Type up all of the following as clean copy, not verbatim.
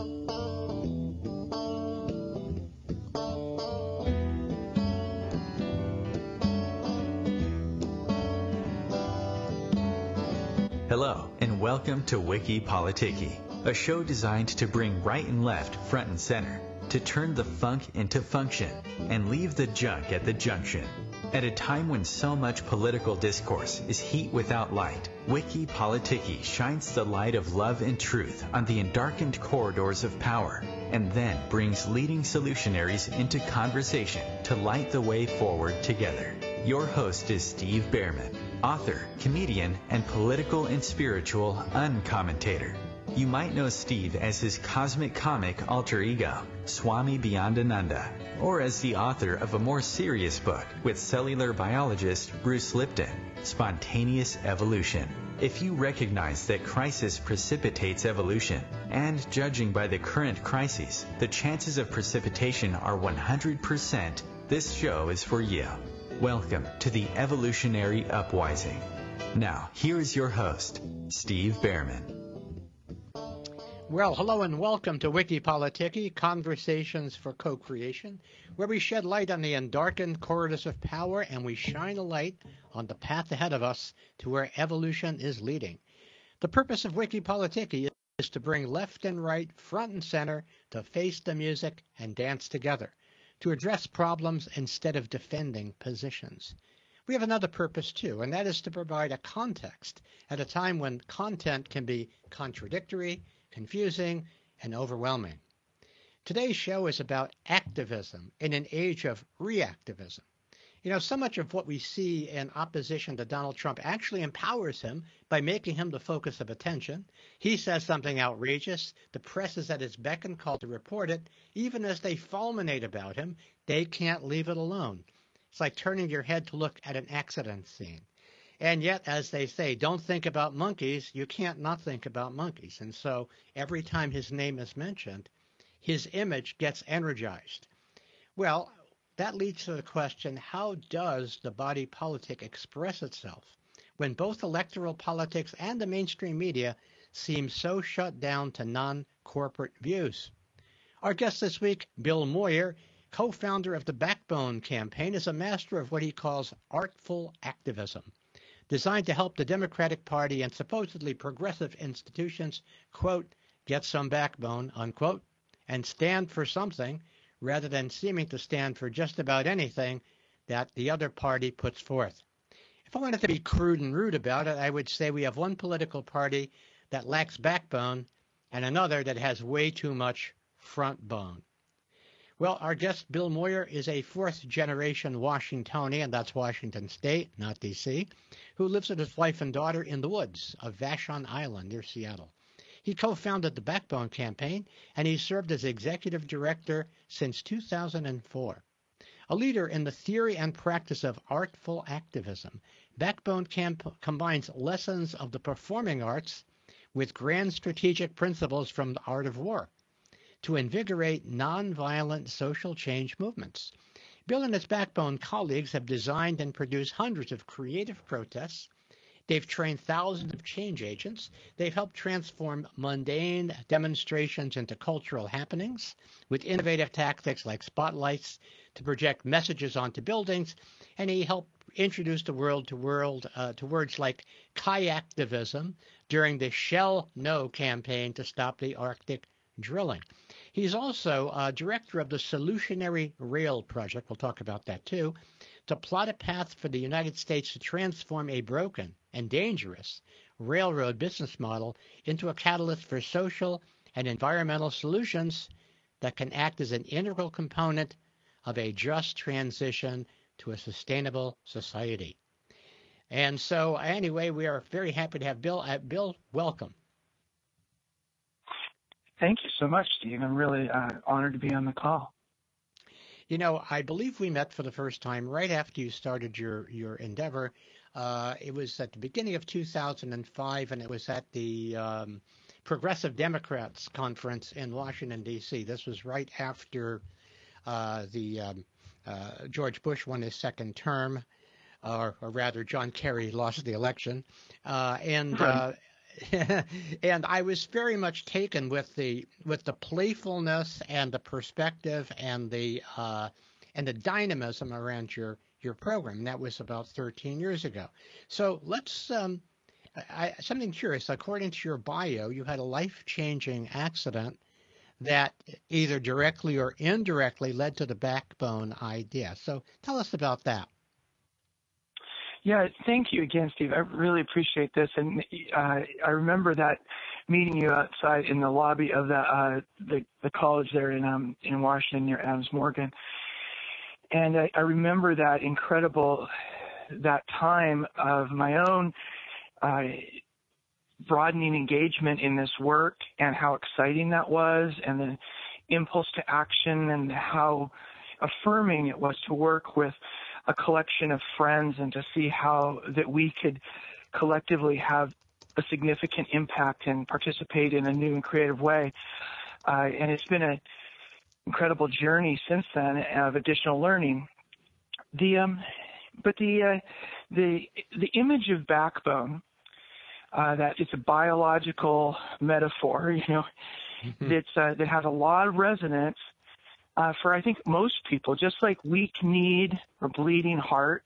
Hello, and welcome to Wiki Politiki, a show designed to bring right and left front and center, to turn the funk into function, and leave the junk at the junction. At a time when so much political discourse is heat without light, Wiki Politiki shines the light of love and truth on the endarkened corridors of power, and then brings leading solutionaries into conversation to light the way forward together. Your host is Steve Behrman, author, comedian, and political and spiritual uncommentator. You might know Steve as his cosmic comic alter ego, Swami Beyondananda, or as the author of a more serious book with cellular biologist Bruce Lipton, Spontaneous Evolution. If you recognize that crisis precipitates evolution, and judging by the current crises, the chances of precipitation are 100%, this show is for you. Welcome to the Evolutionary Uprising. Now, here is your host, Steve Behrman. Well, hello and welcome to Wiki Politiki, Conversations for Co-Creation, where we shed light on the undarkened corridors of power and we shine a light on the path ahead of us to where evolution is leading. The purpose of Wiki Politiki is to bring left and right, front and center, to face the music and dance together, to address problems instead of defending positions. We have another purpose too, and that is to provide a context at a time when content can be contradictory, confusing, and overwhelming. Today's show is about activism in an age of reactivism. You know, so much of what we see in opposition to Donald Trump actually empowers him by making him the focus of attention. He says something outrageous, the press is at his beck and call to report it. Even as they fulminate about him, they can't leave it alone. It's like turning your head to look at an accident scene. And yet, as they say, don't think about monkeys. You can't not think about monkeys. And so every time his name is mentioned, his image gets energized. Well, that leads to the question, how does the body politic express itself when both electoral politics and the mainstream media seem so shut down to non-corporate views? Our guest this week, Bill Moyer, co-founder of the Backbone campaign, is a master of what he calls artful activism, designed to help the Democratic Party and supposedly progressive institutions, quote, get some backbone, unquote, and stand for something, rather than seeming to stand for just about anything that the other party puts forth. If I wanted to be crude and rude about it, I would say we have one political party that lacks backbone and another that has way too much front bone. Well, our guest, Bill Moyer, is a fourth-generation Washingtonian, that's Washington State, not D.C., who lives with his wife and daughter in the woods of Vashon Island near Seattle. He co-founded the Backbone campaign, and he served as executive director since 2004. A leader in the theory and practice of artful activism, Backbone combines lessons of the performing arts with grand strategic principles from the art of war to invigorate nonviolent social change movements. Bill and his Backbone colleagues have designed and produced hundreds of creative protests. They've trained thousands of change agents. They've helped transform mundane demonstrations into cultural happenings with innovative tactics like spotlights to project messages onto buildings. And he helped introduce the world to words like kayaktivism during the Shell No campaign to stop the Arctic drilling. He's also director of the Solutionary Rail Project, we'll talk about that too, to plot a path for the United States to transform a broken and dangerous railroad business model into a catalyst for social and environmental solutions that can act as an integral component of a just transition to a sustainable society. And so, anyway, we are very happy to have Bill. Bill, welcome. Thank you so much, Steve. I'm really honored to be on the call. You know, I believe we met for the first time right after you started your endeavor. It was at the beginning of 2005, and it was at the Progressive Democrats Conference in Washington, D.C. This was right after George Bush won his second term, or rather John Kerry lost the election. And I was very much taken with the playfulness and the perspective and the dynamism around your program. That was about 13 years ago. So let's something curious. According to your bio, you had a life-changing accident that either directly or indirectly led to the Backbone idea. So tell us about that. Yeah, thank you again, Steve. I really appreciate this. And I remember that meeting you outside in the lobby of the college there in Washington near Adams Morgan. And I remember that that time of my own broadening engagement in this work and how exciting that was, and the impulse to action, and how affirming it was to work with a collection of friends and to see how that we could collectively have a significant impact and participate in a new and creative way. And it's been an incredible journey since then of additional learning. But the image of Backbone, that it's a biological metaphor, that has a lot of resonance for, I think, most people. Just like weak kneed or bleeding heart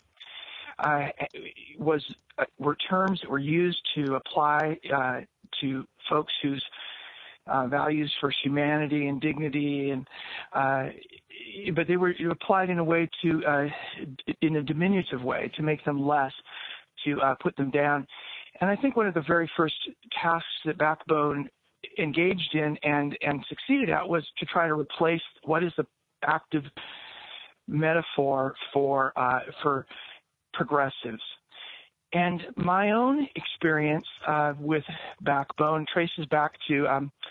were terms that were used to apply to folks whose values for humanity and dignity, and but they were applied in a way in a diminutive way, to make them less, to put them down. And I think one of the very first tasks that Backbone engaged in and succeeded at was to try to replace what is the active metaphor for progressives. And my own experience with Backbone traces back to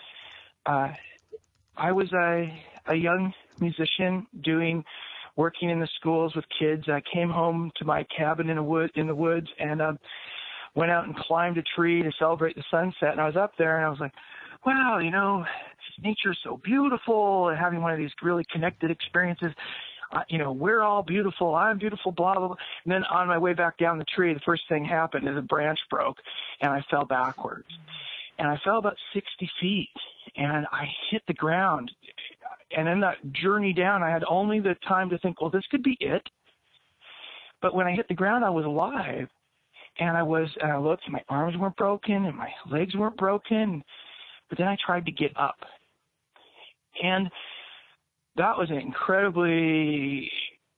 I was a young musician working in the schools with kids. I came home to my cabin in the woods and went out and climbed a tree to celebrate the sunset. And I was up there and I was like, wow, nature's so beautiful, and having one of these really connected experiences. We're all beautiful. I'm beautiful, blah, blah, blah. And then on my way back down the tree, the first thing happened is a branch broke and I fell backwards. And I fell about 60 feet and I hit the ground. And in that journey down, I had only the time to think, well, this could be it. But when I hit the ground, I was alive. And I looked, and my arms weren't broken and my legs weren't broken. But then I tried to get up. And that was an incredibly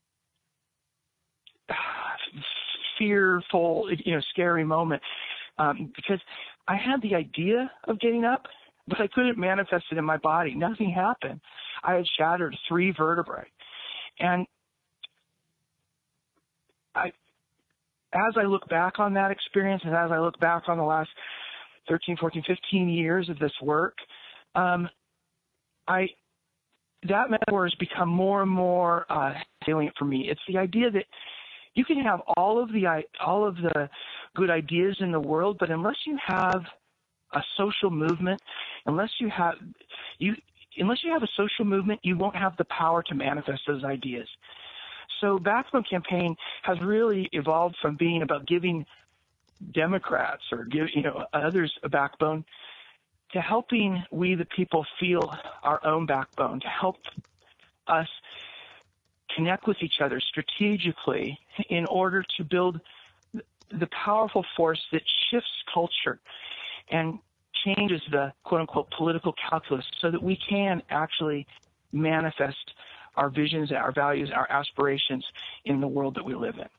fearful, scary moment, because I had the idea of getting up, but I couldn't manifest it in my body. Nothing happened. I had shattered 3 vertebrae. And as I look back on that experience, and as I look back on the last 13, 14, 15 years of this work, that metaphor has become more and more salient for me. It's the idea that you can have all of the good ideas in the world, but unless you have a social movement, unless you have a social movement, you won't have the power to manifest those ideas. So Backbone Campaign has really evolved from being about giving Democrats or others a backbone, to helping we the people feel our own backbone, to help us connect with each other strategically in order to build the powerful force that shifts culture and changes the quote-unquote political calculus so that we can actually manifest our visions, our values, our aspirations in the world that we live in.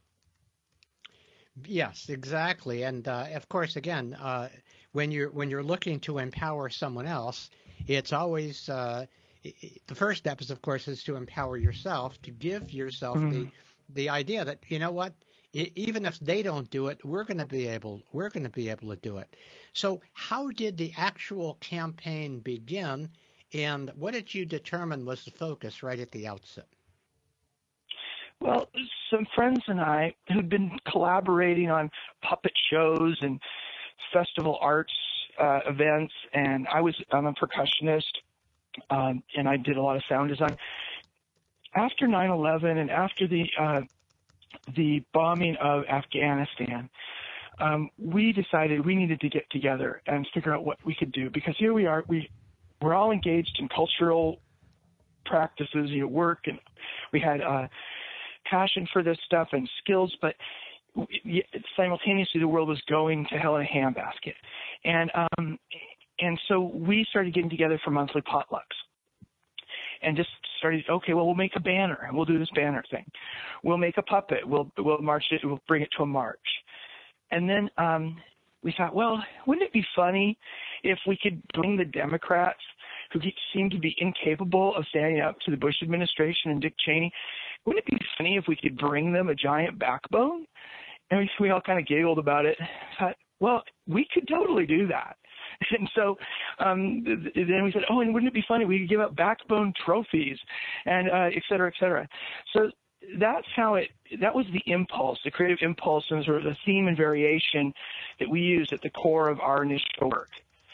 Yes, exactly. And of course, again, when you're looking to empower someone else, it's always the first step is, of course, is to empower yourself, to give yourself the idea that, even if they don't do it, we're going to be able to do it. So how did the actual campaign begin, and what did you determine was the focus right at the outset? Well, some friends and I who'd been collaborating on puppet shows and festival arts events, and I'm a percussionist, and I did a lot of sound design. After 9/11 and after the bombing of Afghanistan, we decided we needed to get together and figure out what we could do, because here we are, we're all engaged in cultural practices, work, and we had passion for this stuff and skills, but simultaneously the world was going to hell in a handbasket. And so we started getting together for monthly potlucks and just started, okay, well, we'll make a banner and we'll do this banner thing. We'll make a puppet. We'll march it. We'll bring it to a march. And then we thought, well, wouldn't it be funny if we could bring the Democrats, who seem to be incapable of standing up to the Bush administration and Dick Cheney, wouldn't it be funny if we could bring them a giant backbone? And we all kind of giggled about it. Thought, well, we could totally do that. And so then we said, oh, and wouldn't it be funny? We could give out backbone trophies and et cetera, et cetera. So that's how that was the impulse, the creative impulse, and sort of the theme and variation that we used at the core of our initial work.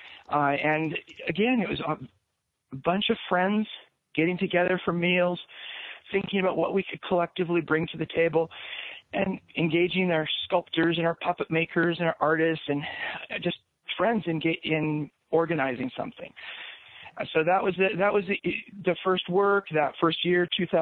And again, it was a bunch of friends getting together for meals, thinking about what we could collectively bring to the table, and engaging our sculptors and our puppet makers and our artists and just friends in organizing something. So that was the first work, that first year,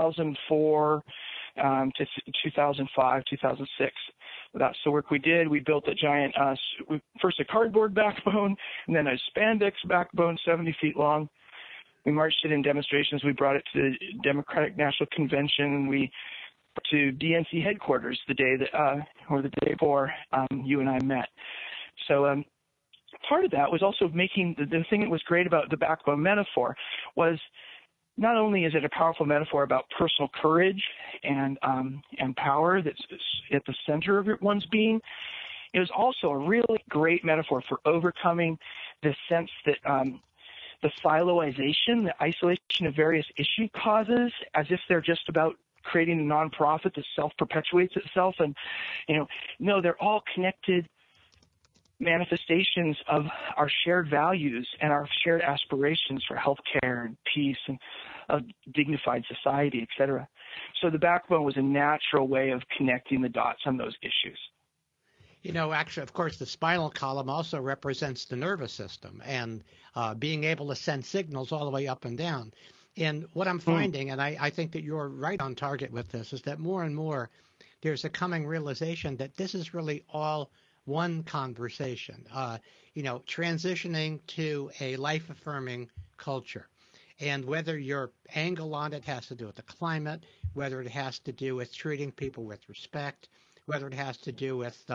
2004 to 2005, 2006. That's the work we did. We built a giant, first a cardboard backbone, and then a spandex backbone 70 feet long. We marched it in demonstrations. We brought it to the Democratic National Convention. We to DNC headquarters the day that, or the day before you and I met. So part of that was also making the thing that was great about the backbone metaphor was not only is it a powerful metaphor about personal courage and power that's at the center of one's being, it was also a really great metaphor for overcoming the sense that the siloization, the isolation of various issue causes, as if they're just about creating a nonprofit that self-perpetuates itself. And, no, they're all connected manifestations of our shared values and our shared aspirations for healthcare and peace and a dignified society, et cetera. So the backbone was a natural way of connecting the dots on those issues. Actually, of course, the spinal column also represents the nervous system and being able to send signals all the way up and down. And what I'm finding, and I think that you're right on target with this, is that more and more there's a coming realization that this is really all one conversation, transitioning to a life-affirming culture. And whether your angle on it has to do with the climate, whether it has to do with treating people with respect, whether it has to do with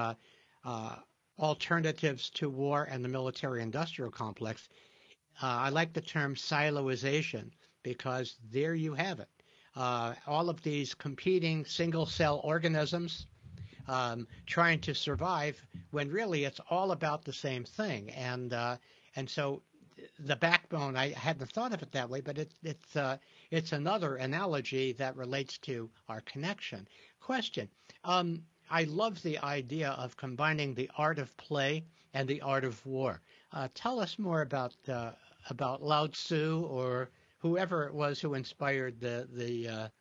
alternatives to war and the military-industrial complex, I like the term siloization, because there you have it. All of these competing single-cell organisms trying to survive when really it's all about the same thing. And so the backbone, I hadn't thought of it that way, but it's another analogy that relates to our connection. Question. I love the idea of combining the art of play and the art of war. Tell us more about Lao Tzu or whoever it was who inspired that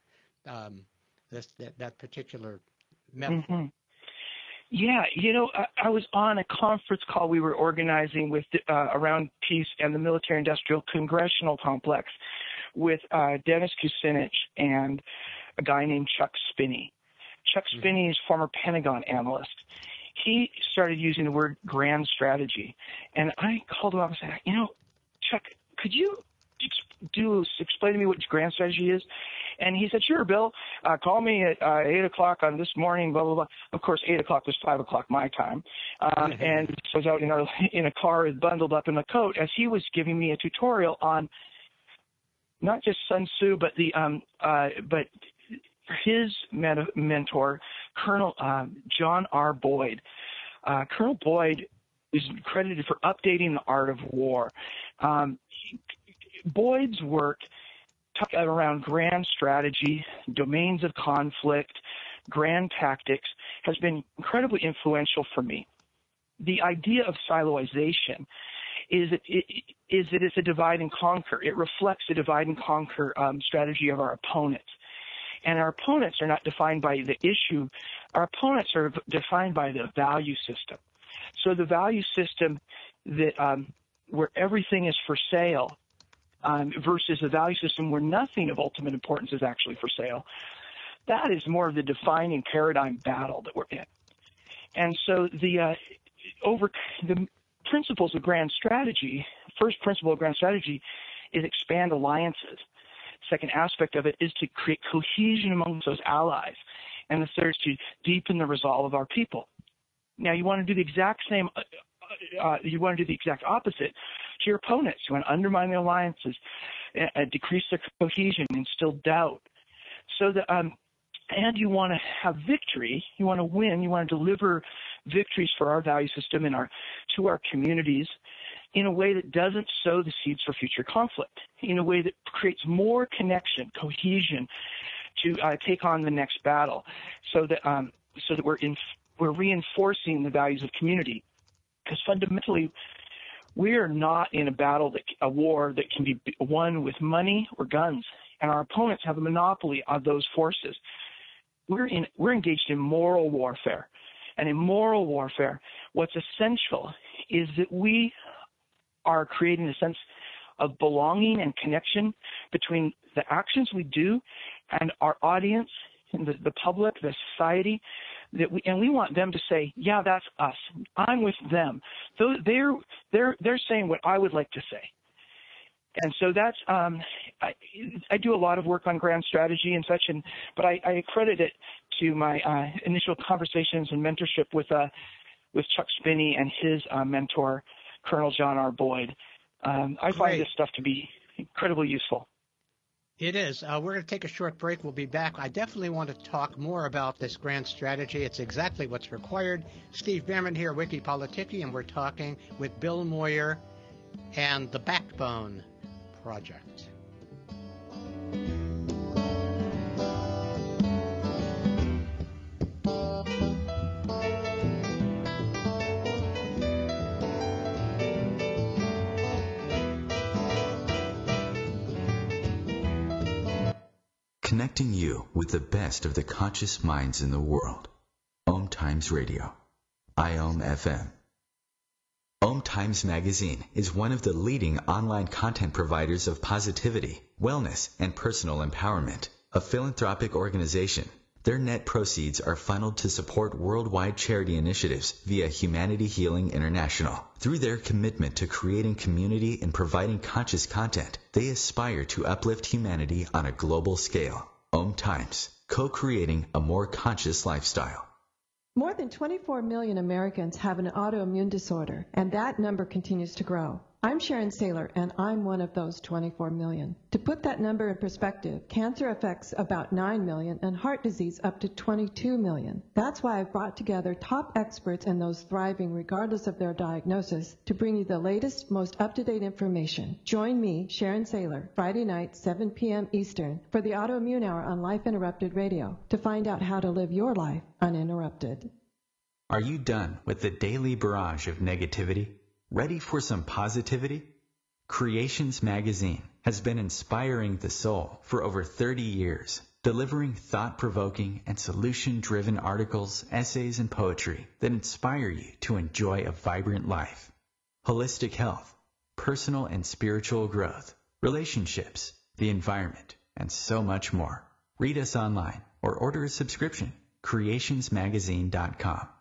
particular metaphor. Mm-hmm. Yeah, I was on a conference call we were organizing with around peace and the military-industrial congressional complex with Dennis Kucinich and a guy named Chuck Spinney. Chuck Spinney is former Pentagon analyst. He started using the word grand strategy, and I called him up and said, Chuck, could you explain to me what grand strategy is? And he said, sure, Bill, call me at 8 o'clock on this morning, blah, blah, blah. Of course, 8 o'clock was 5 o'clock my time. And I was out in a car bundled up in a coat as he was giving me a tutorial on not just Sun Tzu, but but his mentor, Colonel John R. Boyd. Colonel Boyd is credited for updating the art of war. Boyd's work around grand strategy, domains of conflict, grand tactics has been incredibly influential for me. The idea of siloization is that it's a divide and conquer. It reflects a divide and conquer strategy of our opponents. And our opponents are not defined by the issue. Our opponents are defined by the value system. So the value system that where everything is for sale versus a value system where nothing of ultimate importance is actually for sale, that is more of the defining paradigm battle that we're in. And so the principles of grand strategy, first principle of grand strategy is expand alliances. Second aspect of it is to create cohesion amongst those allies. And the third is to deepen the resolve of our people. Now, you want to do the exact same, you want to do the exact opposite to your opponents. You want to undermine the alliances, decrease their cohesion, instill doubt. So that, and you want to have victory. You want to win. You want to deliver victories for our value system and to our communities in a way that doesn't sow the seeds for future conflict, in a way that creates more connection, cohesion to take on the next battle, so that we're reinforcing the values of community. Because fundamentally, we are not in a war that can be won with money or guns, and our opponents have a monopoly on those forces. We're engaged in moral warfare, and in moral warfare, what's essential is that we are creating a sense of belonging and connection between the actions we do and our audience, and the public, the society, and we want them to say, yeah, that's us. I'm with them. So they're saying what I would like to say. And so that's I do a lot of work on grand strategy and such, but I credit it to my initial conversations and mentorship with Chuck Spinney and his mentor, Colonel John R. Boyd. I find this stuff to be incredibly useful. It is. We're going to take a short break. We'll be back. I definitely want to talk more about this grand strategy. It's exactly what's required. Steve Bhaerman here, Wiki Politicki, and we're talking with Bill Moyer and the Backbone Project. Connecting you with the best of the conscious minds in the world. Om Times Radio. IOM FM. Om Times Magazine is one of the leading online content providers of positivity, wellness, and personal empowerment. A philanthropic organization, their net proceeds are funneled to support worldwide charity initiatives via Humanity Healing International. Through their commitment to creating community and providing conscious content, they aspire to uplift humanity on a global scale. Om Times, co-creating a more conscious lifestyle. More than 24 million Americans have an autoimmune disorder, and that number continues to grow. I'm Sharon Saylor, and I'm one of those 24 million. To put that number in perspective, cancer affects about 9 million and heart disease up to 22 million. That's why I've brought together top experts and those thriving regardless of their diagnosis to bring you the latest, most up-to-date information. Join me, Sharon Saylor, Friday night, 7 p.m. Eastern, for the Autoimmune Hour on Life Interrupted Radio to find out how to live your life uninterrupted. Are you done with the daily barrage of negativity? Ready for some positivity? Creations Magazine has been inspiring the soul for over 30 years, delivering thought-provoking and solution-driven articles, essays, and poetry that inspire you to enjoy a vibrant life. Holistic health, personal and spiritual growth, relationships, the environment, and so much more. Read us online or order a subscription. creationsmagazine.com.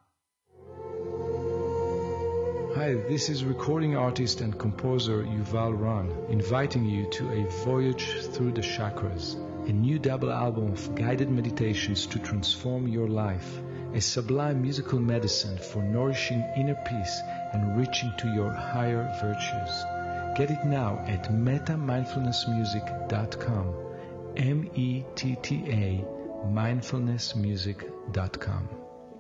Hi, this is recording artist and composer Yuval Ran, inviting you to a voyage through the chakras, a new double album of guided meditations to transform your life, a sublime musical medicine for nourishing inner peace and reaching to your higher virtues. Get it now at metamindfulnessmusic.com, METTA mindfulnessmusic.com.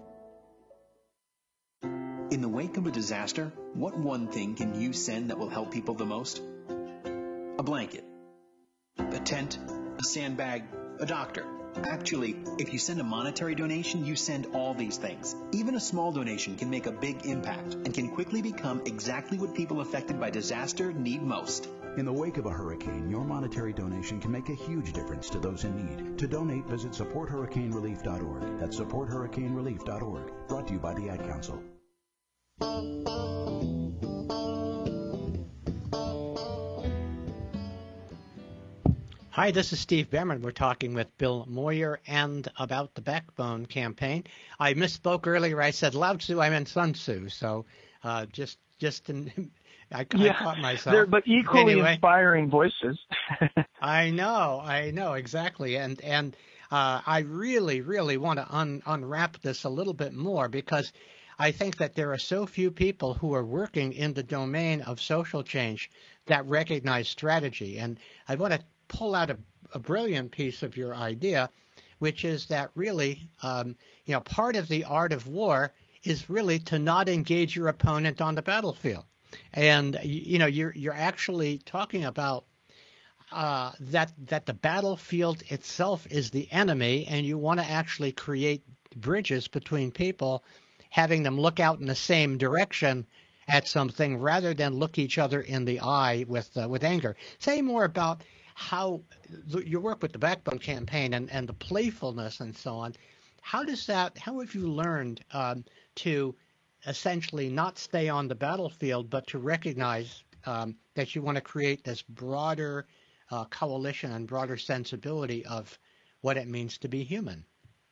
In the wake of a disaster, what one thing can you send that will help people the most? A blanket, a tent, a sandbag, a doctor. Actually, if you send a monetary donation, you send all these things. Even a small donation can make a big impact and can quickly become exactly what people affected by disaster need most. In the wake of a hurricane, your monetary donation can make a huge difference to those in need. To donate, visit supporthurricanerelief.org. That's supporthurricanerelief.org. Brought to you by the Ad Council. Hi, this is Steve Behrman. We're talking with Bill Moyer and about the Backbone campaign. I misspoke earlier. I said Lao Tzu. I meant Sun Tzu. So I caught myself. They're but equally anyway, inspiring voices. I know exactly. And I really want to unwrap this a little bit more, because I think that there are so few people who are working in the domain of social change that recognize strategy. And I want to pull out a brilliant piece of your idea, which is that really, part of the art of war is really to not engage your opponent on the battlefield. And, you're actually talking about that the battlefield itself is the enemy, and you want to actually create bridges between people, having them look out in the same direction at something rather than look each other in the eye with anger. Say more about how your work with the Backbone campaign and the playfulness and so on. How have you learned to essentially not stay on the battlefield, but to recognize that you want to create this broader coalition and broader sensibility of what it means to be human?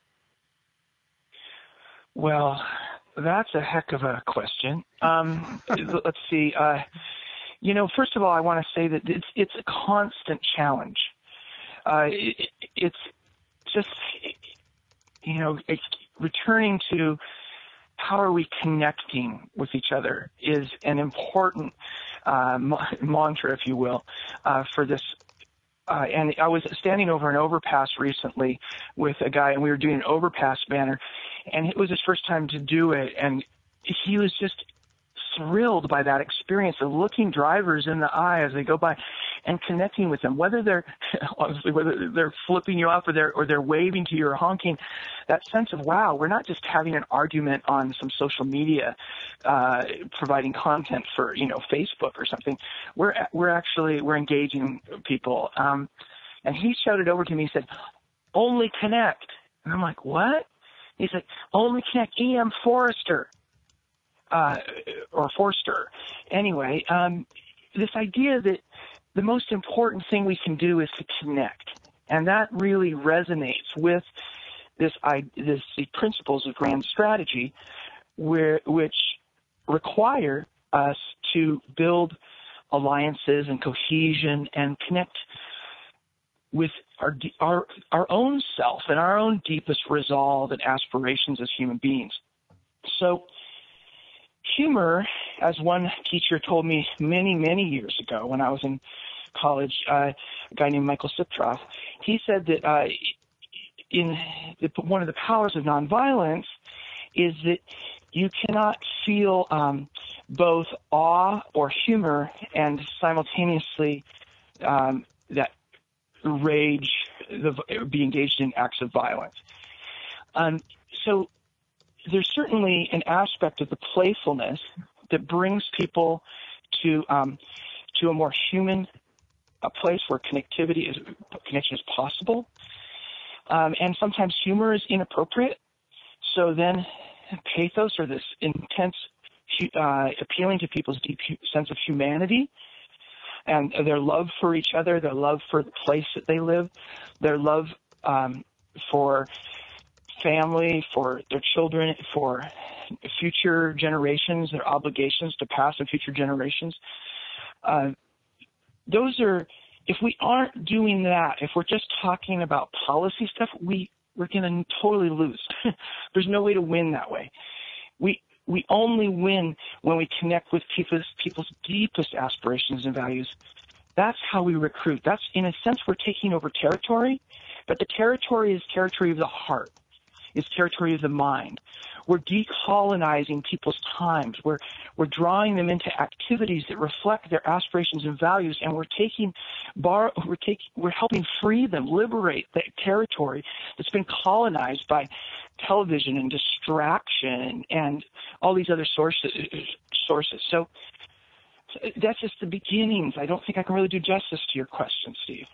Well, that's a heck of a question. Let's see. First of all, I want to say that it's a constant challenge. It's just, it's returning to how are we connecting with each other is an important mantra, if you will, for this. And I was standing over an overpass recently with a guy, and we were doing an overpass banner, and it was his first time to do it, and he was just thrilled by that experience of looking drivers in the eye as they go by and connecting with them, whether they're flipping you off or they're waving to you or honking. That sense of, wow, we're not just having an argument on some social media, providing content for Facebook or something. We're engaging people. And he shouted over to me. He said, "Only connect." And I'm like, "What?" He's like, "Only connect." E.M. Forster. Or Forster. Anyway, this idea that the most important thing we can do is to connect, and that really resonates with the principles of grand strategy, which require us to build alliances and cohesion and connect with our own self and our own deepest resolve and aspirations as human beings. So humor, as one teacher told me many, many years ago when I was in college, a guy named Michael Siptroff, he said that one of the powers of nonviolence is that you cannot feel both awe or humor and simultaneously that rage, be engaged in acts of violence. So there's certainly an aspect of the playfulness that brings people to a more human place where connection is possible. And sometimes humor is inappropriate. So then pathos, or this intense appealing to people's deep sense of humanity and their love for each other, their love for the place that they live, their love for family, for their children, for future generations, their obligations to past and future generations. Those are, if we aren't doing that, if we're just talking about policy stuff, we're going to totally lose. There's no way to win that way. We only win when we connect with people's deepest aspirations and values. That's how we recruit. That's, in a sense, we're taking over territory, but the territory is territory of the heart. It's territory of the mind. We're decolonizing people's times. We're drawing them into activities that reflect their aspirations and values, and we're helping free them, liberate the territory that's been colonized by television and distraction and all these other sources. So that's just the beginnings. I don't think I can really do justice to your question, Steve.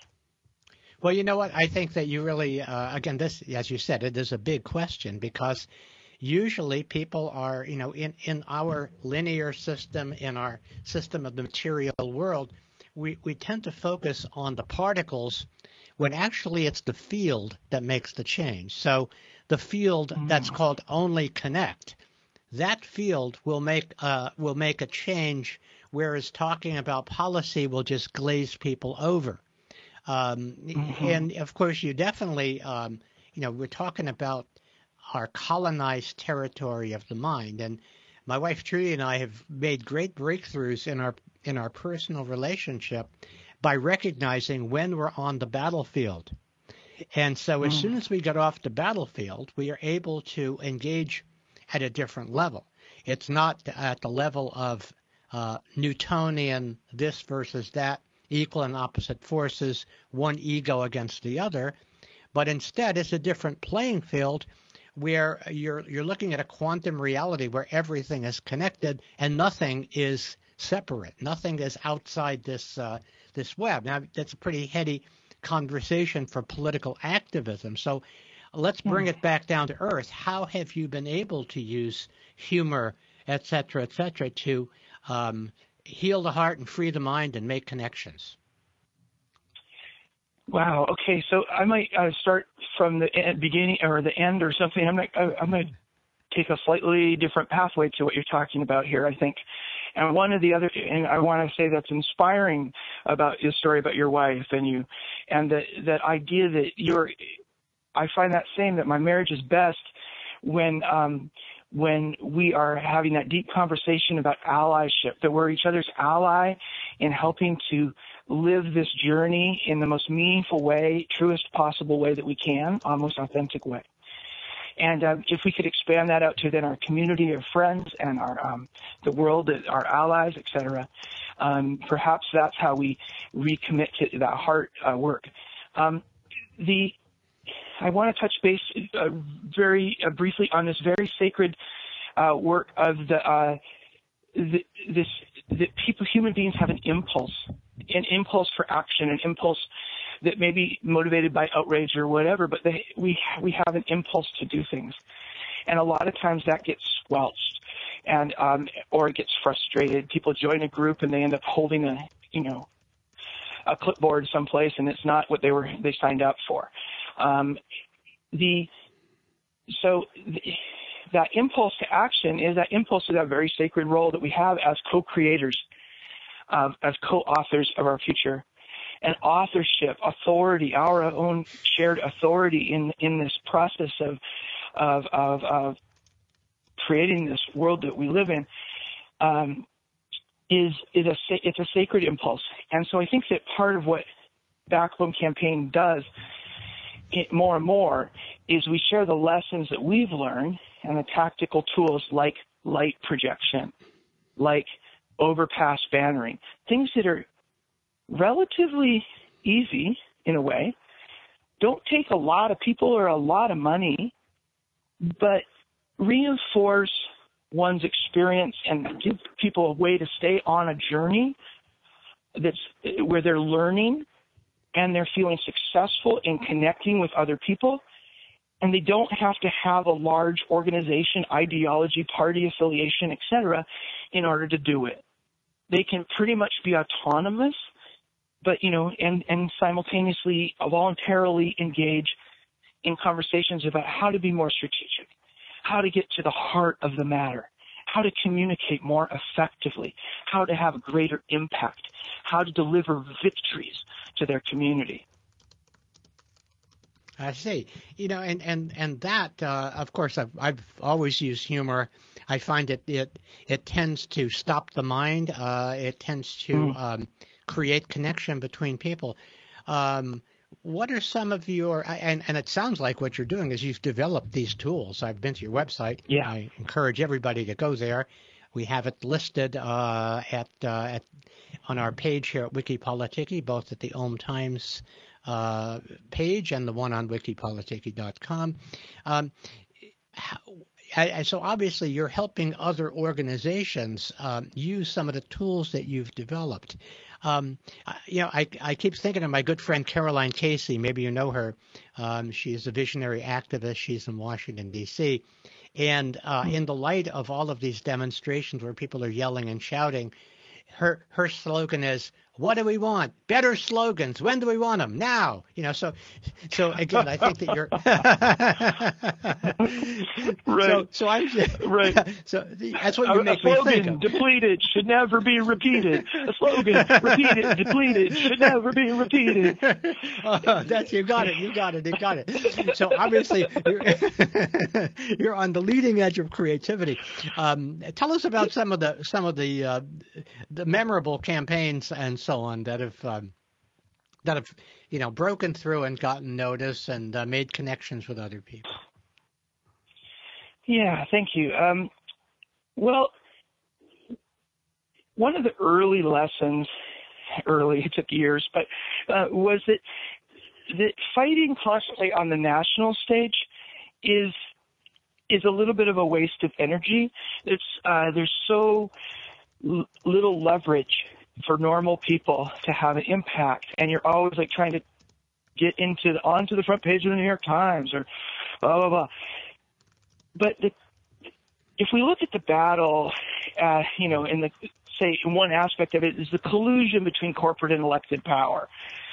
Well, you know what? I think that you really, again, this, as you said, it is a big question because, usually people are, in our linear system, in our system of the material world, we tend to focus on the particles when actually it's the field that makes the change. So the field that's called only connect, that field will make a change, whereas talking about policy will just glaze people over. And of course, you definitely, we're talking about our colonized territory of the mind. And my wife Trudy and I have made great breakthroughs in our personal relationship by recognizing when we're on the battlefield. And so as soon as we get off the battlefield, we are able to engage at a different level. It's not at the level of Newtonian this versus that, equal and opposite forces, one ego against the other, but instead it's a different playing field where you're looking at a quantum reality where everything is connected and nothing is separate. Nothing is outside this web. Now, that's a pretty heady conversation for political activism. So let's bring it back down to earth. How have you been able to use humor, et cetera, to heal the heart and free the mind and make connections? Wow. Okay. So I might start from the beginning or the end or something. I'm going to take a slightly different pathway to what you're talking about here, I think. And one of the other, and I want to say that's inspiring about your story about your wife and you, and that idea that I find that saying that my marriage is best when we are having that deep conversation about allyship, that we're each other's ally in helping to live this journey in the most meaningful way, truest possible way that we can, most authentic way. And if we could expand that out to then our community of friends and our the world, our allies, et cetera, perhaps that's how we recommit to that heart work. I want to touch base very briefly on this very sacred work of human beings have an impulse for action, an impulse that may be motivated by outrage or whatever, but we have an impulse to do things. And a lot of times that gets squelched and or it gets frustrated. People join a group and they end up holding a clipboard someplace and it's not what they signed up for. That impulse to action is that impulse to that very sacred role that we have as co-creators, as co-authors of our future. And authorship, authority, our own shared authority in this process of creating this world that we live in, it's a sacred impulse. And so I think that part of what Backbone Campaign does more and more is we share the lessons that we've learned and the tactical tools like light projection, like overpass bannering, things that are relatively easy in a way, don't take a lot of people or a lot of money, but reinforce one's experience and give people a way to stay on a journey where they're learning and they're feeling successful in connecting with other people. And they don't have to have a large organization, ideology, party affiliation, etc., in order to do it. They can pretty much be autonomous, but, and simultaneously voluntarily engage in conversations about how to be more strategic, how to get to the heart of the matter, how to communicate more effectively, how to have a greater impact, how to deliver victories to their community. I see. And that, of course, I've always used humor. I find it tends to stop the mind. It tends to create connection between people. What are some of your, and it sounds like what you're doing is you've developed these tools. I've been to your website. Yeah. I encourage everybody to go there. We have it listed on our page here at Wikipolitiki, both at the Om Times page and the one on wikipolitiki.com. So obviously you're helping other organizations use some of the tools that you've developed. I keep thinking of my good friend Caroline Casey. Maybe you know her. She's a visionary activist. She's in Washington, D.C. And in the light of all of these demonstrations where people are yelling and shouting, her slogan is, "What do we want? Better slogans. When do we want them? Now." So again, I think that you're right. So I'm right. So that's what you make me think of. A slogan depleted should never be repeated. A slogan repeated depleted should never be repeated. You got it. So obviously you're on the leading edge of creativity. Tell us about some of the memorable campaigns and so on that have broken through and gotten notice and made connections with other people. Yeah, thank you. Well, one of the early lessons, it took years, but was that fighting constantly on the national stage is a little bit of a waste of energy. There's so little leverage for normal people to have an impact, and you're always like trying to get onto the front page of the New York Times or blah blah blah. But if we look at the battle, in one aspect of it is the collusion between corporate and elected power.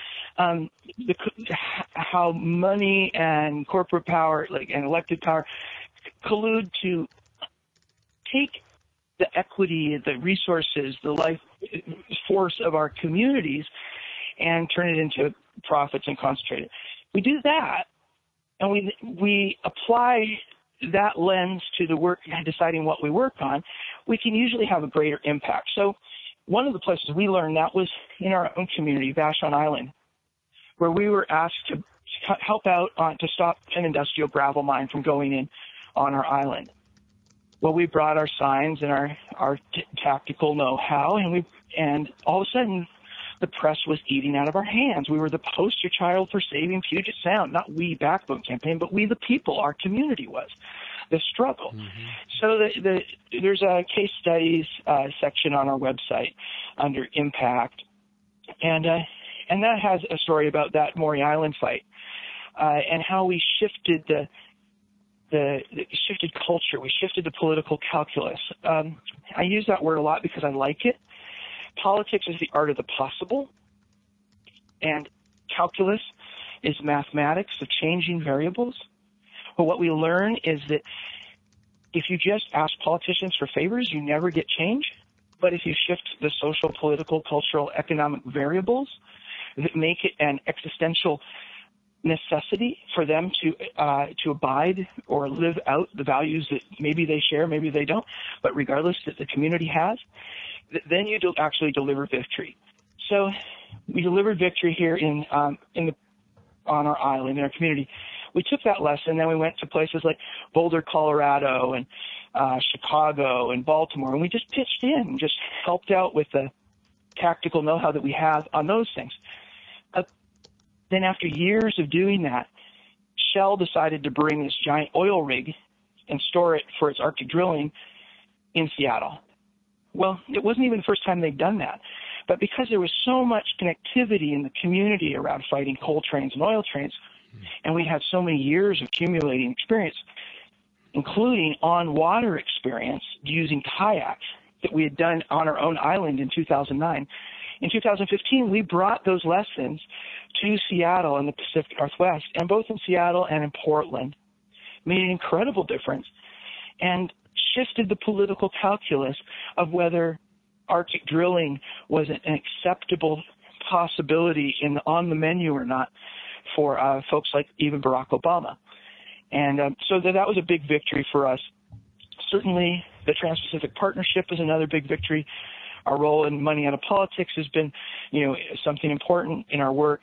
How money and corporate power, and elected power, collude to take the equity, the resources, the life force of our communities and turn it into profits and concentrate it. We do that, and we apply that lens to the work, deciding what we work on, we can usually have a greater impact. So one of the places we learned that was in our own community, Vashon Island, where we were asked to help out to stop an industrial gravel mine from going in on our island. Well, we brought our signs and our tactical know-how, and all of a sudden, the press was eating out of our hands. We were the poster child for saving Puget Sound. Not we, Backbone Campaign, but we, the people, our community was. The struggle. Mm-hmm. So there's a case studies section on our website under Impact, and that has a story about that Maury Island fight and how we shifted shifted culture. We shifted the political calculus. I use that word a lot because I like it. Politics is the art of the possible, and calculus is mathematics of changing variables. But what we learn is that if you just ask politicians for favors, you never get change. But if you shift the social, political, cultural, economic variables that make it an existential necessity for them to abide or live out the values that maybe they share, maybe they don't, but regardless that the community has, then you actually deliver victory. So we delivered victory here on our island, in our community. We took that lesson, then we went to places like Boulder, Colorado, and Chicago and Baltimore, and we just pitched in and just helped out with the tactical know-how that we have on those things. Then after years of doing that, Shell decided to bring this giant oil rig and store it for its Arctic drilling in Seattle. Well, it wasn't even the first time they'd done that. But because there was so much connectivity in the community around fighting coal trains and oil trains, and we had so many years of accumulating experience, including on-water experience using kayaks that we had done on our own island in 2009. In 2015, we brought those lessons to Seattle and the Pacific Northwest, and both in Seattle and in Portland, made an incredible difference and shifted the political calculus of whether Arctic drilling was an acceptable possibility on the menu or not for folks like even Barack Obama. And so that was a big victory for us. Certainly, the Trans-Pacific Partnership is another big victory. Our role in Money Out of Politics has been, something important in our work.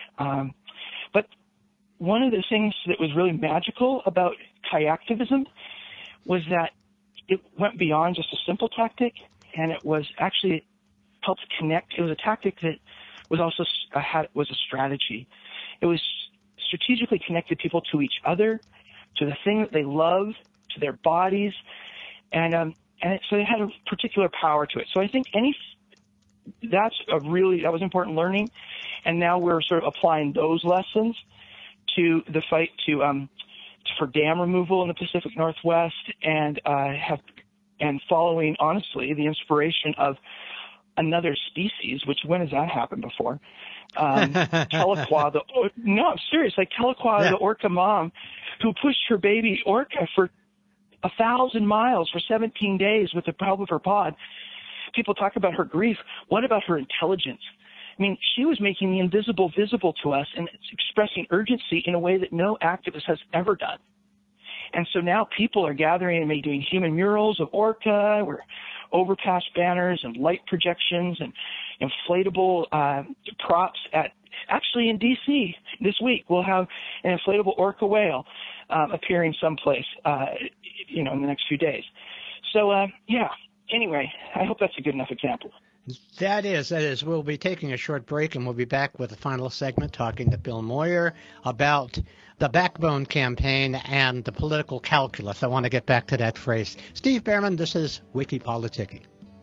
But one of the things that was really magical about kayaktivism was that it went beyond just a simple tactic, and it was actually helped connect. It was a tactic that was also was a strategy. It was strategically connected people to each other, to the thing that they love, to their bodies, and so it had a particular power to it. So I think that was important learning, and now we're sort of applying those lessons to the fight to for dam removal in the Pacific Northwest, and following, honestly, the inspiration of another species, which when has that happened before? Tahlequah, I'm serious, like Tahlequah, the orca mom, who pushed her baby orca for 1,000 miles for 17 days with the help of her pod. People talk about her grief. What about her intelligence? I mean, she was making the invisible visible to us and expressing urgency in a way that no activist has ever done. And so now people are gathering and doing human murals of orca, where overpass banners and light projections and inflatable props actually in D.C. this week. We'll have an inflatable orca whale appearing someplace, in the next few days. So, anyway, I hope that's a good enough example. That is. We'll be taking a short break, and we'll be back with the final segment talking to Bill Moyer about the Backbone Campaign and the political calculus. I want to get back to that phrase. Steve Bhaerman, this is Wiki Politicking.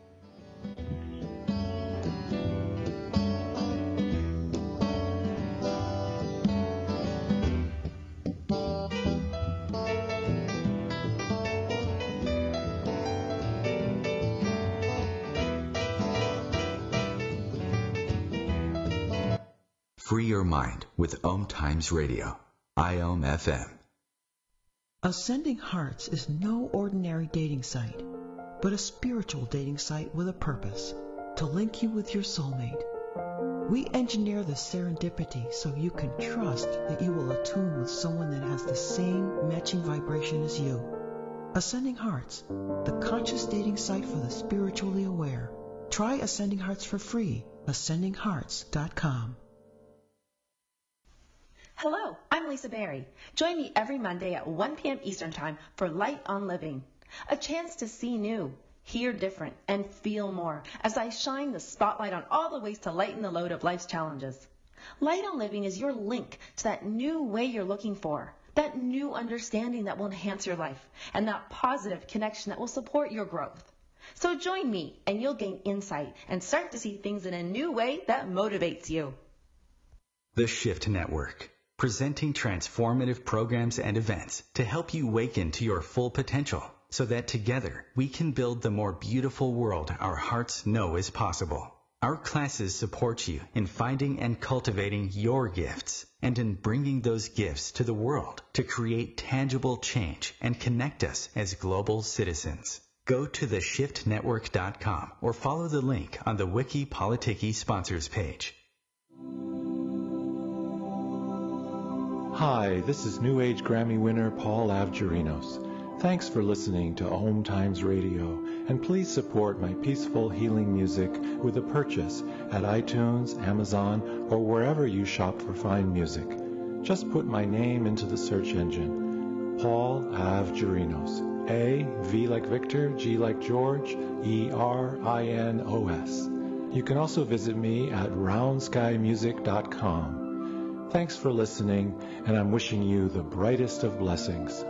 Free your mind with Om Times Radio, IOM FM. Ascending Hearts is no ordinary dating site, but a spiritual dating site with a purpose, to link you with your soulmate. We engineer the serendipity so you can trust that you will attune with someone that has the same matching vibration as you. Ascending Hearts, the conscious dating site for the spiritually aware. Try Ascending Hearts for free, ascendinghearts.com. Hello, I'm Lisa Berry. Join me every Monday at 1 p.m. Eastern Time for Light on Living, a chance to see new, hear different, and feel more as I shine the spotlight on all the ways to lighten the load of life's challenges. Light on Living is your link to that new way you're looking for, that new understanding that will enhance your life, and that positive connection that will support your growth. So join me, and you'll gain insight and start to see things in a new way that motivates you. The Shift Network, presenting transformative programs and events to help you awaken to your full potential so that together we can build the more beautiful world our hearts know is possible. Our classes support you in finding and cultivating your gifts and in bringing those gifts to the world to create tangible change and connect us as global citizens. Go to theshiftnetwork.com or follow the link on the Wiki Politicking sponsors page. Hi, this is New Age Grammy winner Paul Avgerinos. Thanks for listening to Om Times Radio, and please support my peaceful healing music with a purchase at iTunes, Amazon, or wherever you shop for fine music. Just put my name into the search engine, Paul Avgerinos. A, V like Victor, G like George, E-R-I-N-O-S. You can also visit me at roundskymusic.com. Thanks for listening, and I'm wishing you the brightest of blessings.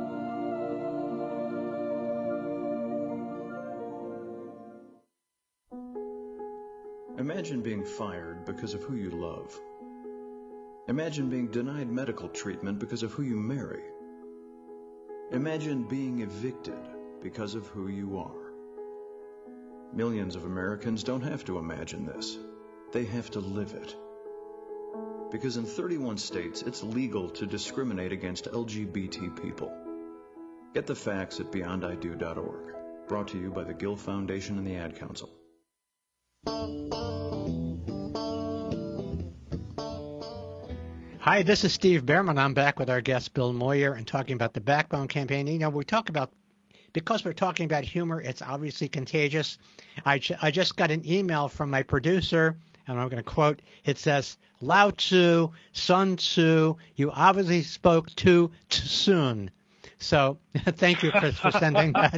Imagine being fired because of who you love. Imagine being denied medical treatment because of who you marry. Imagine being evicted because of who you are. Millions of Americans don't have to imagine this. They have to live it. Because in 31 states, it's legal to discriminate against LGBT people. Get the facts at beyondido.org. Brought to you by the Gill Foundation and the Ad Council. Hi, this is Steve Bhaerman. I'm back with our guest Bill Moyer and talking about the Backbone Campaign. You know, because we're talking about humor, it's obviously contagious. I just got an email from my producer, and I'm going to quote. It says, Lao Tzu, Sun Tzu, you obviously spoke too soon. So thank you, Chris, for sending that.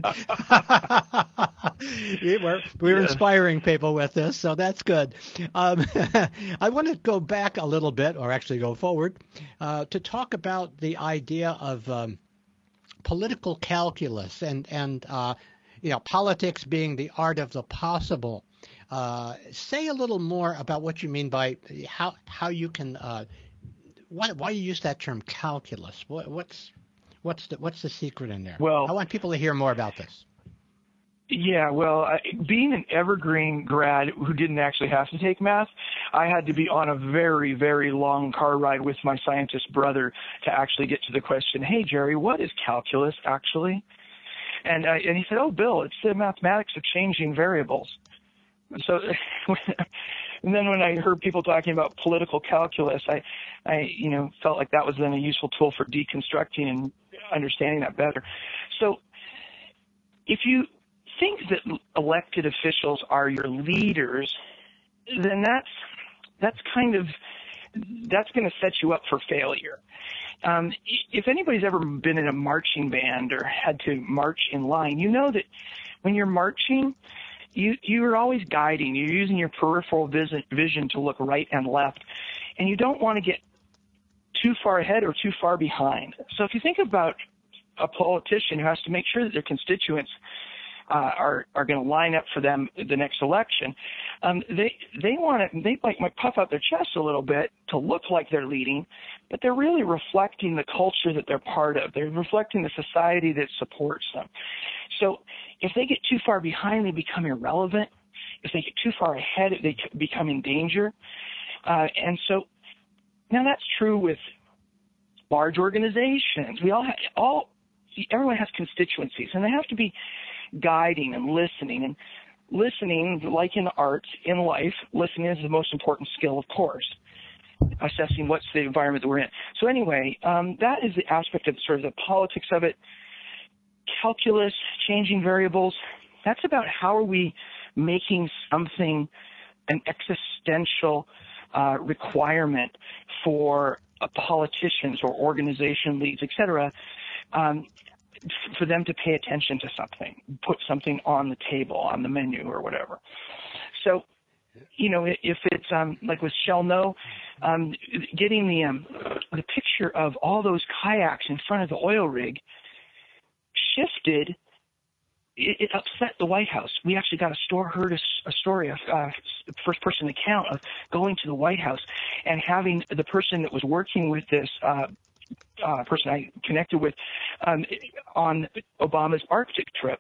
We're inspiring people with this, so that's good. I want to go back a little bit, or actually go forward, to talk about the idea of political calculus and politics being the art of the possible. Say a little more about what you mean by how you can why you use that term calculus. What's the secret in there? Well, I want people to hear more about this. Yeah, well, being an Evergreen grad who didn't actually have to take math, I had to be on a very, very long car ride with my scientist brother to actually get to the question, hey, Jerry, what is calculus actually? And he said, oh, Bill, it's the mathematics of changing variables. So, and then when I heard people talking about political calculus, I felt like that was then a useful tool for deconstructing and understanding that better. So if you think that elected officials are your leaders, then that's going to set you up for failure. If anybody's ever been in a marching band or had to march in line, you know that when you're marching, you're always guiding. You're using your peripheral vision to look right and left, and you don't want to get too far ahead or too far behind. So if you think about a politician who has to make sure that their constituents are going to line up for them the next election, they might puff out their chest a little bit to look like they're leading, but they're really reflecting the culture that they're part of. They're reflecting the society that supports them. So if they get too far behind, they become irrelevant. If they get too far ahead, they become in danger. And so now that's true with large organizations. Everyone has constituencies, and they have to be guiding and listening. And listening, like in the arts, in life, listening is the most important skill, of course, assessing what's the environment that we're in. So anyway, that is the aspect of sort of the politics of it. Calculus, changing variables, that's about how are we making something an existential requirement for politicians or organization leads, et cetera, for them to pay attention to something, put something on the table, on the menu or whatever. So, if it's like with Shell No, getting the picture of all those kayaks in front of the oil rig shifted, it upset the White House. We actually got heard a story, a first-person account of going to the White House and having the person that was working with this person I connected with on Obama's Arctic trip.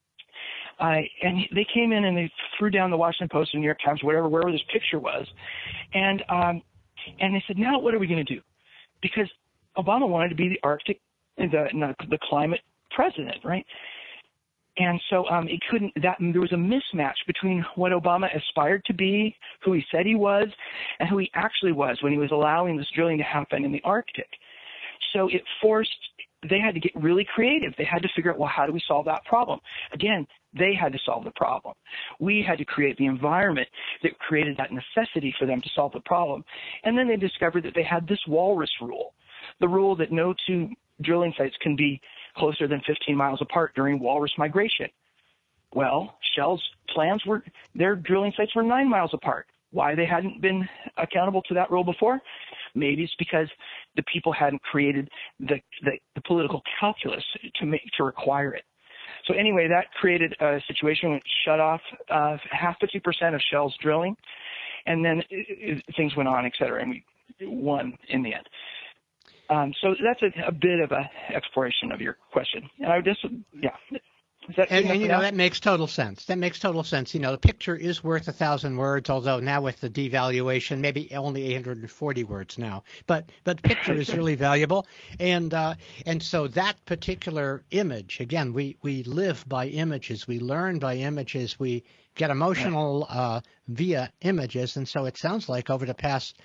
And they came in and they threw down the Washington Post and New York Times, wherever this picture was. And they said, now what are we going to do? Because Obama wanted to be the Arctic, the climate president, right? And so there was a mismatch between what Obama aspired to be, who he said he was, and who he actually was when he was allowing this drilling to happen in the Arctic. So they had to get really creative. They had to figure out, well, how do we solve that problem? Again, they had to solve the problem. We had to create the environment that created that necessity for them to solve the problem. And then they discovered that they had this walrus rule, the rule that no two drilling sites can be closer than 15 miles apart during walrus migration. Well, Shell's their drilling sites were 9 miles apart. Why they hadn't been accountable to that rule before? Maybe it's because the people hadn't created the political calculus to require it. So anyway, that created a situation which shut off 50% of Shell's drilling, and then things went on, et cetera, and we won in the end. So that's a bit of an exploration of your question. And I just, yeah. That makes total sense. That makes total sense. The picture is worth 1,000 words, although now with the devaluation, maybe only 840 words now. But the picture is really valuable. And so that particular image, again, we live by images. We learn by images. We get emotional via images. And so it sounds like over the past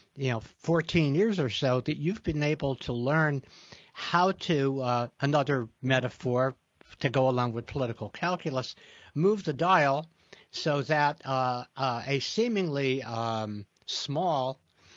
14 years or so that you've been able to learn how to, another metaphor to go along with political calculus, move the dial so that a seemingly small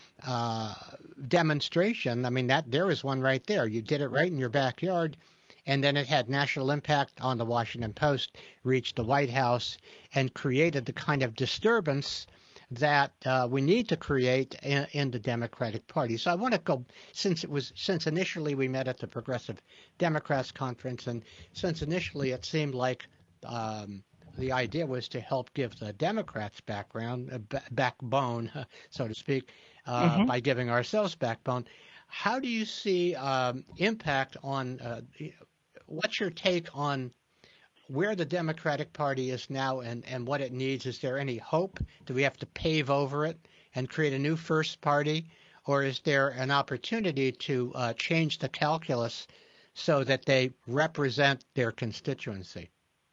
demonstration, there is one right there. You did it right in your backyard, and then it had national impact on the Washington Post, reached the White House, and created the kind of disturbance that we need to create in the Democratic Party. So I want to go, since initially we met at the Progressive Democrats Conference, and since initially it seemed like the idea was to help give the Democrats backbone, so to speak, by giving ourselves backbone. how do you see impact on what's your take on where the Democratic Party is now and what it needs? Is there any hope? Do we have to pave over it and create a new first party? Or is there an opportunity to change the calculus so that they represent their constituency?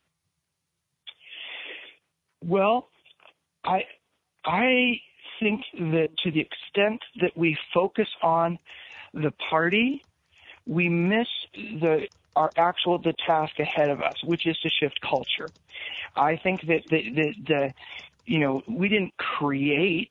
Well, I think that to the extent that we focus on the party, we miss the task ahead of us, which is to shift culture. I think that we didn't create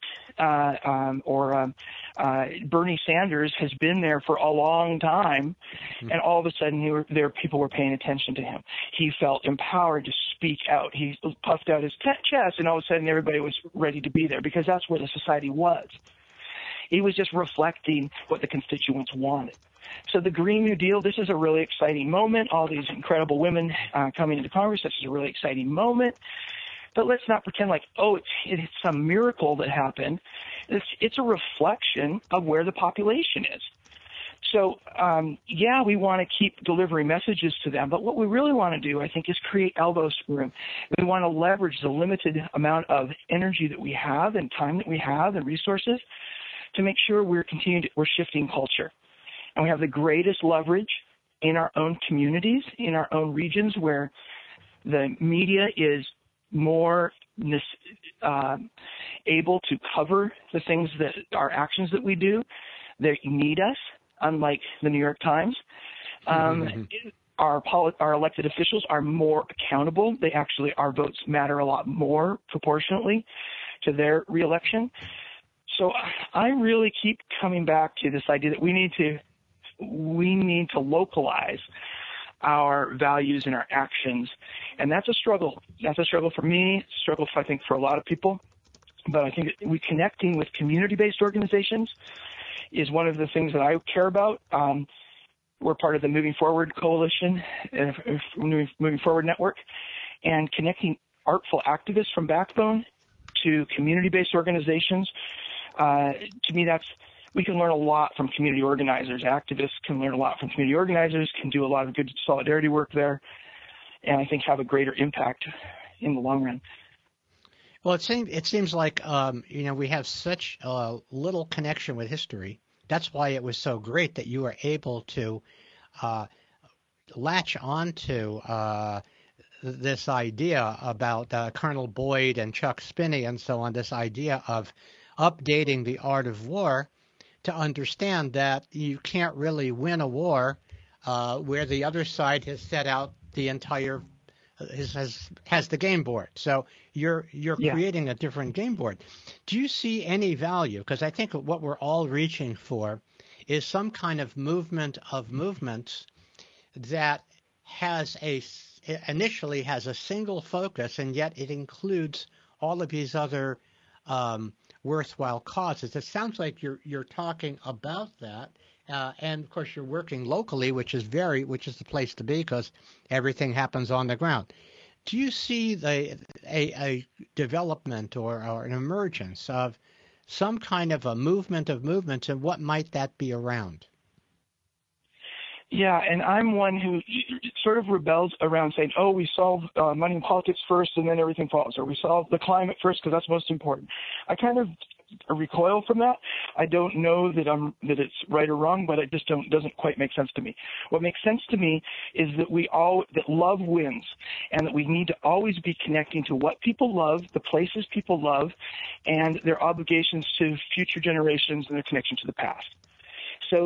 Bernie Sanders has been there for a long time, and all of a sudden people were paying attention to him. He felt empowered to speak out. He puffed out his chest, and all of a sudden everybody was ready to be there because that's where the society was. He was just reflecting what the constituents wanted. So the Green New Deal, this is a really exciting moment. All these incredible women coming into Congress, this is a really exciting moment. But let's not pretend like, it's some miracle that happened. It's a reflection of where the population is. So, we want to keep delivering messages to them. But what we really want to do, I think, is create elbow room. We want to leverage the limited amount of energy that we have and time that we have and resources to make sure we're shifting culture. And we have the greatest leverage in our own communities, in our own regions where the media is more able to cover the things that our actions that we do. They need us, unlike the New York Times. Our elected officials are more accountable. Our votes matter a lot more proportionately to their reelection. So I really keep coming back to this idea that we need to localize our values and our actions. And that's a struggle. That's a struggle for me, a struggle, I think, for a lot of people. But I think connecting with community-based organizations is one of the things that I care about. We're part of the Moving Forward Coalition, Moving Forward Network, and connecting artful activists from Backbone to community-based organizations. To me, we can learn a lot from community organizers. Activists can learn a lot from community organizers, can do a lot of good solidarity work there, and I think have a greater impact in the long run. Well, it seems like we have such little connection with history. That's why it was so great that you were able to latch onto this idea about Colonel Boyd and Chuck Spinney and so on, this idea of updating the art of war to understand that you can't really win a war where the other side has set out the entire has the game board. So you're creating a different game board. Do you see any value? Because I think what we're all reaching for is some kind of movement of movements that initially has a single focus, and yet it includes all of these other worthwhile causes. It sounds like you're talking about that, and of course you're working locally, which is the place to be because everything happens on the ground. Do you see a development or an emergence of some kind of a movement of movements, and what might that be around? Yeah, and I'm one who sort of rebels around saying, we solve money and politics first and then everything follows, or we solve the climate first because that's most important. I kind of recoil from that. I don't know that it's right or wrong, but it just doesn't quite make sense to me. What makes sense to me is that love wins, and that we need to always be connecting to what people love, the places people love, and their obligations to future generations and their connection to the past. So,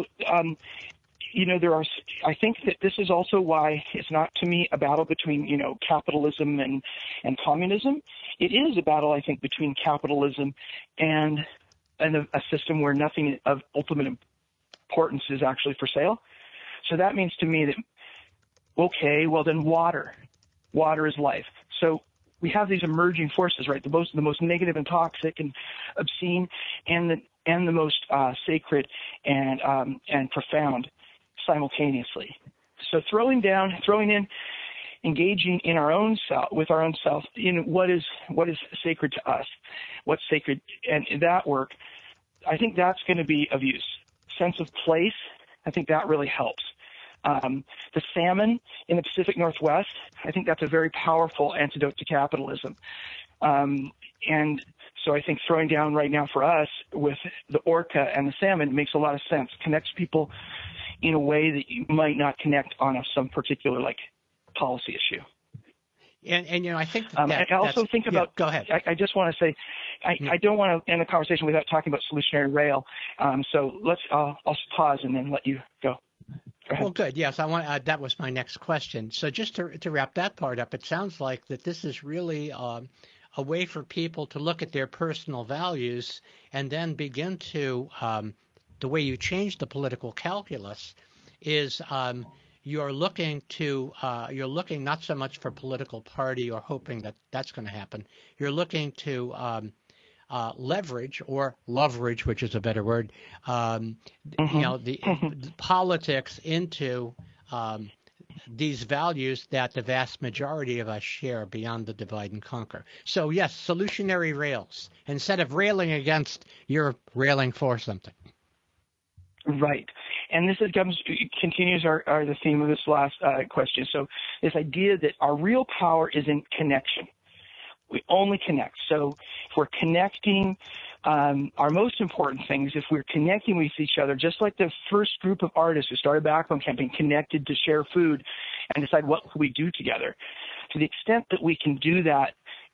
I think that this is also why it's not, to me, a battle between, capitalism and communism. It is a battle, I think, between capitalism and a system where nothing of ultimate importance is actually for sale. So that means to me that, okay, well then water is life. So we have these emerging forces, right? The most negative and toxic and obscene, and the most sacred and profound simultaneously. So throwing in, engaging in our own self, with our own self, in what is sacred to us, what's sacred, and that work, I think that's going to be of use. sense of place, I think that really helps. The salmon in the Pacific Northwest, I think that's a very powerful antidote to capitalism. And so I think throwing down right now for us with the orca and the salmon makes a lot of sense. Connects people in a way that you might not connect on some particular policy issue. And you know, I think I also think about. Go ahead. I just want to say, I don't want to end the conversation without talking about solutionary rail. So I'll pause and then let you go. Go ahead. Well, good. Yes, I want. That was my next question. So just to wrap that part up, it sounds like that this is really a way for people to look at their personal values and then begin to the way you change the political calculus is. You're looking not so much for political party or hoping that that's going to happen. You're looking to leverage or leverage, which is a better word, the politics into these values that the vast majority of us share beyond the divide and conquer. So yes, solutionary rails. Instead of railing against, you're railing for something. Right. And this continues the theme of this last question. So this idea that our real power is in connection. We only connect. So if we're connecting, our most important thing is if we're connecting with each other, just like the first group of artists who started Backbone Campaign connected to share food and decide what could we do together. To the extent that we can do that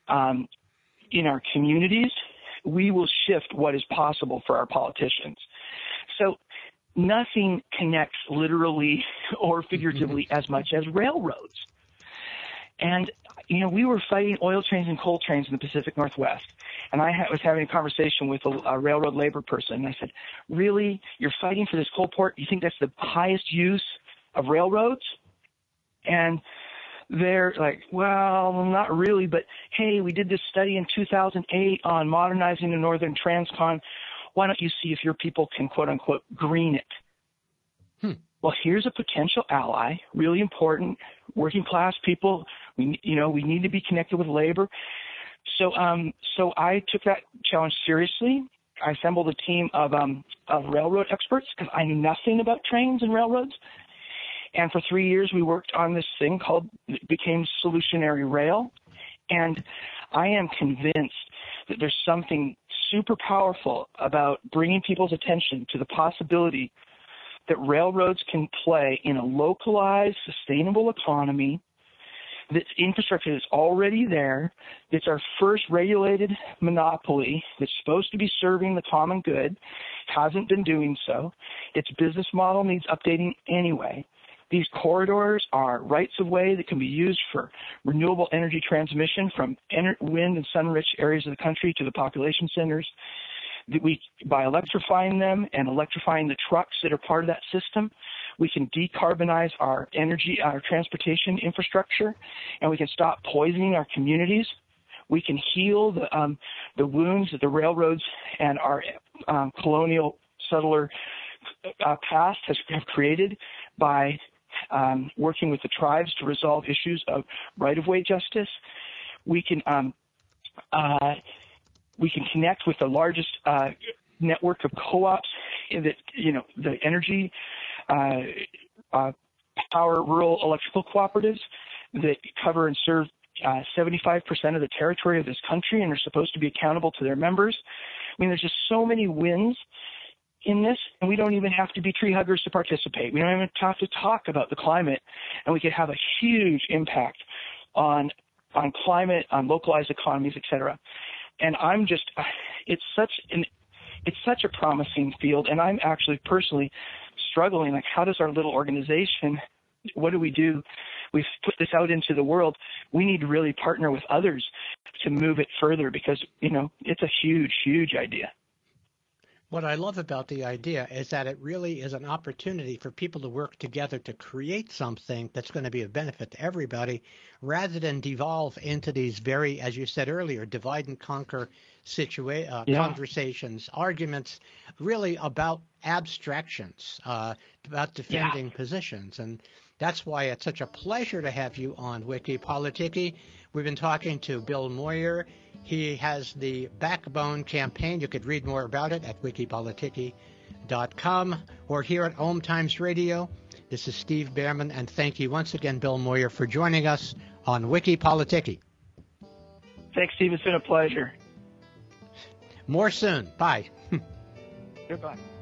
in our communities, we will shift what is possible for our politicians. So nothing connects literally or figuratively as much as railroads. And, we were fighting oil trains and coal trains in the Pacific Northwest. And I was having a conversation with a railroad labor person. And I said, really? You're fighting for this coal port? You think that's the highest use of railroads? And they're like, well, not really. But, hey, we did this study in 2008 on modernizing the Northern Transcon. Why don't you see if your people can, quote unquote, green it? Well, here's a potential ally, really important, working class people. We need to be connected with labor. So I took that challenge seriously. I assembled a team of railroad experts because I knew nothing about trains and railroads. And for 3 years, we worked on this thing became Solutionary Rail. And I am convinced that there's something super powerful about bringing people's attention to the possibility that railroads can play in a localized, sustainable economy, that infrastructure is already there, that's our first regulated monopoly that's supposed to be serving the common good, hasn't been doing so. Its business model needs updating anyway. These corridors are rights of way that can be used for renewable energy transmission from wind and sun-rich areas of the country to the population centers. By electrifying them and electrifying the trucks that are part of that system, we can decarbonize our energy, our transportation infrastructure, and we can stop poisoning our communities. We can heal the wounds that the railroads and our colonial settler past have created by working with the tribes to resolve issues of right-of-way justice. We can connect with the largest network of co-ops that, the energy power rural electrical cooperatives that cover and serve 75% of the territory of this country and are supposed to be accountable to their members. I mean, there's just so many wins in this, and we don't even have to be tree huggers to participate. We don't even have to talk about the climate, and we could have a huge impact on climate, on localized economies, et cetera. And I'm just, it's such a promising field, and I'm actually personally struggling. Like, how does our little organization, what do we do? We've put this out into the world. We need to really partner with others to move it further because, it's a huge, huge idea. What I love about the idea is that it really is an opportunity for people to work together to create something that's going to be of benefit to everybody rather than devolve into these very, as you said earlier, divide and conquer conversations, arguments really about abstractions, about defending positions. And that's why it's such a pleasure to have you on Wiki Politiki. We've been talking to Bill Moyer. He has the Backbone Campaign. You could read more about it at wikipolitiki.com. www.wikipoliticky.com or here at Om Times Radio. This is Steve Behrman, and thank you once again, Bill Moyer, for joining us on Wiki Politicky. Thanks, Steve. It's been a pleasure. More soon. Bye. Goodbye.